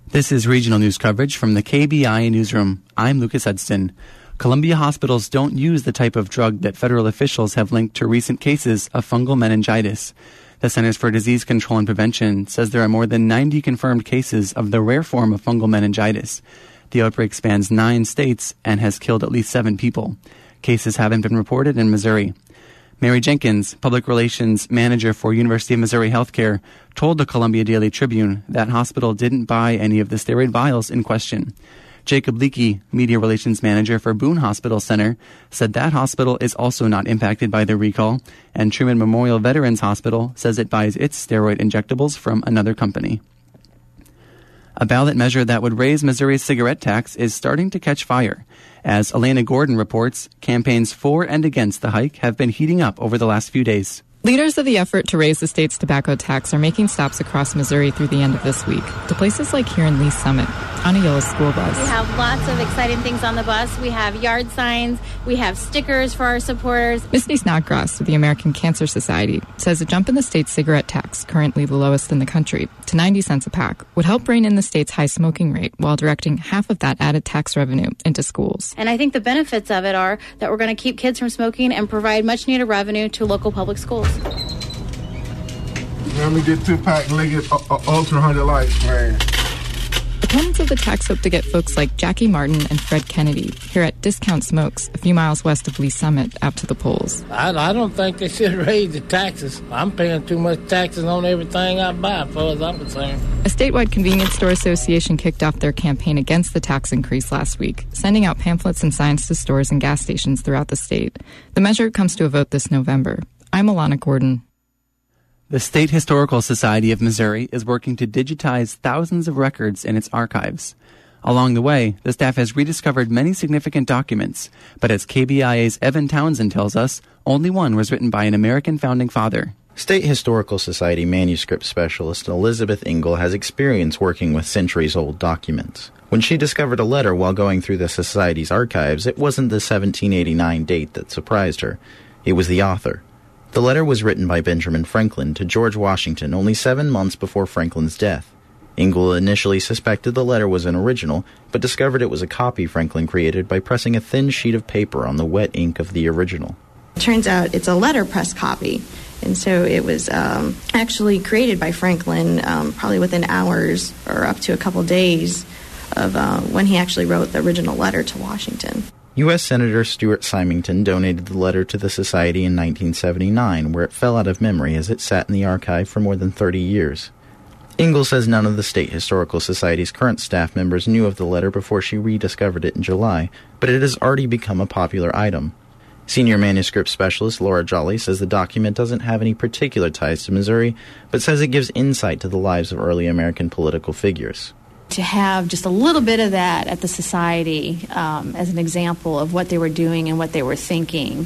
This is regional news coverage from the KBIA newsroom. I'm Lucas Edston. Columbia hospitals don't use the type of drug that federal officials have linked to recent cases of fungal meningitis. The Centers for Disease Control and Prevention says there are more than 90 confirmed cases of the rare form of fungal meningitis. The outbreak spans 9 states and has killed at least 7 people. Cases haven't been reported in Missouri. Mary Jenkins, Public Relations Manager for University of Missouri Healthcare, told the Columbia Daily Tribune that hospital didn't buy any of the steroid vials in question. Jacob Leakey, Media Relations Manager for Boone Hospital Center, said that hospital is also not impacted by the recall, and Truman Memorial Veterans Hospital says it buys its steroid injectables from another company. A ballot measure that would raise Missouri's cigarette tax is starting to catch fire. As Elena Gordon reports, campaigns for and against the hike have been heating up over the last few days. Leaders of the effort to raise the state's tobacco tax are making stops across Missouri through the end of this week to places like here in Lee Summit, on a yellow school bus. We have lots of exciting things on the bus. We have yard signs. We have stickers for our supporters. Misty Snodgrass of the American Cancer Society says a jump in the state's cigarette tax, currently the lowest in the country, to 90 cents a pack, would help rein in the state's high smoking rate while directing half of that added tax revenue into schools. And I think the benefits of it are that we're going to keep kids from smoking and provide much needed revenue to local public schools. Let me get 2-pack Liggett Ultra 100 Lights, man. Opponents of the tax hope to get folks like Jackie Martin and Fred Kennedy here at Discount Smokes, a few miles west of Lee Summit, out to the polls. I don't think they should raise the taxes. I'm paying too much taxes on everything I buy, as far as I'm concerned. A statewide convenience store association kicked off their campaign against the tax increase last week, sending out pamphlets and signs to stores and gas stations throughout the state. The measure comes to a vote this November. I'm Alana Gordon. The State Historical Society of Missouri is working to digitize thousands of records in its archives. Along the way, the staff has rediscovered many significant documents, but as KBIA's Evan Townsend tells us, only one was written by an American founding father. State Historical Society manuscript specialist Elizabeth Engel has experience working with centuries-old documents. When she discovered a letter while going through the Society's archives, it wasn't the 1789 date that surprised her. It was the author. The letter was written by Benjamin Franklin to George Washington only 7 months before Franklin's death. Engel initially suspected the letter was an original, but discovered it was a copy Franklin created by pressing a thin sheet of paper on the wet ink of the original. It turns out it's a letterpress copy, and so it was actually created by Franklin probably within hours or up to a couple days of when he actually wrote the original letter to Washington. U.S. Senator Stuart Symington donated the letter to the Society in 1979, where it fell out of memory as it sat in the archive for more than 30 years. Engel says none of the State Historical Society's current staff members knew of the letter before she rediscovered it in July, but it has already become a popular item. Senior manuscript specialist Laura Jolly says the document doesn't have any particular ties to Missouri, but says it gives insight to the lives of early American political figures. To have just a little bit of that at the Society as an example of what they were doing and what they were thinking,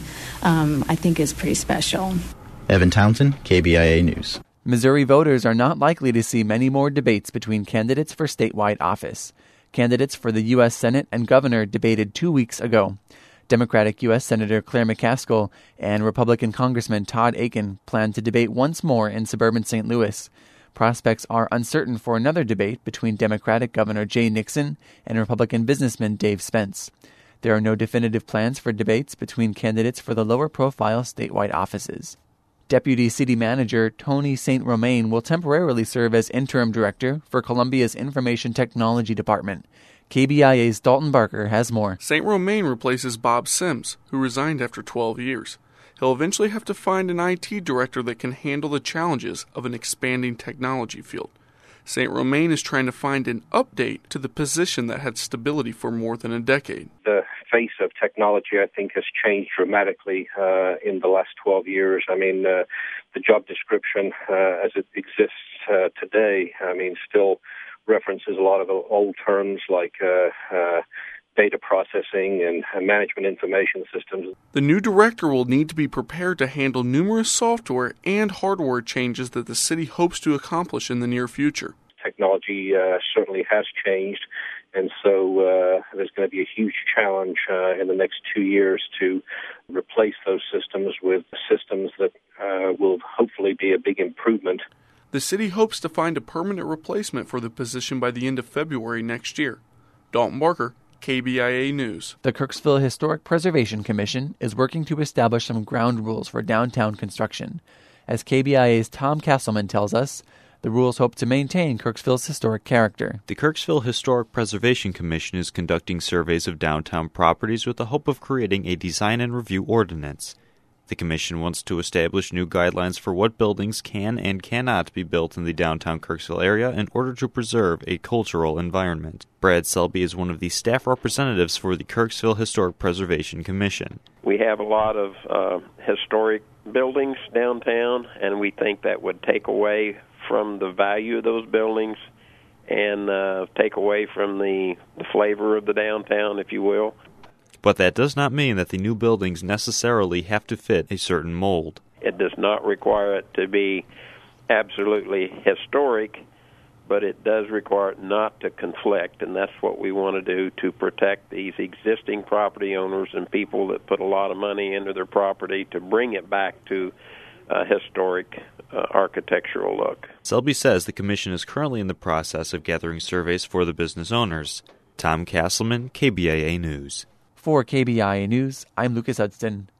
I think is pretty special. Evan Townsend, KBIA News. Missouri voters are not likely to see many more debates between candidates for statewide office. Candidates for the U.S. Senate and governor debated 2 weeks ago. Democratic U.S. Senator Claire McCaskill and Republican Congressman Todd Akin plan to debate once more in suburban St. Louis. Prospects are uncertain for another debate between Democratic Governor Jay Nixon and Republican businessman Dave Spence. There are no definitive plans for debates between candidates for the lower-profile statewide offices. Deputy City Manager Tony St. Romain will temporarily serve as interim director for Columbia's Information Technology Department. KBIA's Dalton Barker has more. St. Romain replaces Bob Sims, who resigned after 12 years. He'll eventually have to find an IT director that can handle the challenges of an expanding technology field. St. Romain is trying to find an update to the position that had stability for more than a decade. The face of technology, I think, has changed dramatically in the last 12 years. I mean, the job description as it exists today, still references a lot of old terms like data processing and management information systems. The new director will need to be prepared to handle numerous software and hardware changes that the city hopes to accomplish in the near future. Technology certainly has changed, and so there's going to be a huge challenge in the next 2 years to replace those systems with systems that will hopefully be a big improvement. The city hopes to find a permanent replacement for the position by the end of February next year. Dalton Barker, KBIA News. The Kirksville Historic Preservation Commission is working to establish some ground rules for downtown construction. As KBIA's Tom Castleman tells us, the rules hope to maintain Kirksville's historic character. The Kirksville Historic Preservation Commission is conducting surveys of downtown properties with the hope of creating a design and review ordinance. The Commission wants to establish new guidelines for what buildings can and cannot be built in the downtown Kirksville area in order to preserve a cultural environment. Brad Selby is one of the staff representatives for the Kirksville Historic Preservation Commission. We have a lot of historic buildings downtown, and we think that would take away from the value of those buildings and take away from the flavor of the downtown, if you will. But that does not mean that the new buildings necessarily have to fit a certain mold. It does not require it to be absolutely historic, but it does require it not to conflict, and that's what we want to do to protect these existing property owners and people that put a lot of money into their property to bring it back to a historic architectural look. Selby says the Commission is currently in the process of gathering surveys for the business owners. Tom Castleman, KBIA News. For KBIA News, I'm Lucas Hudson.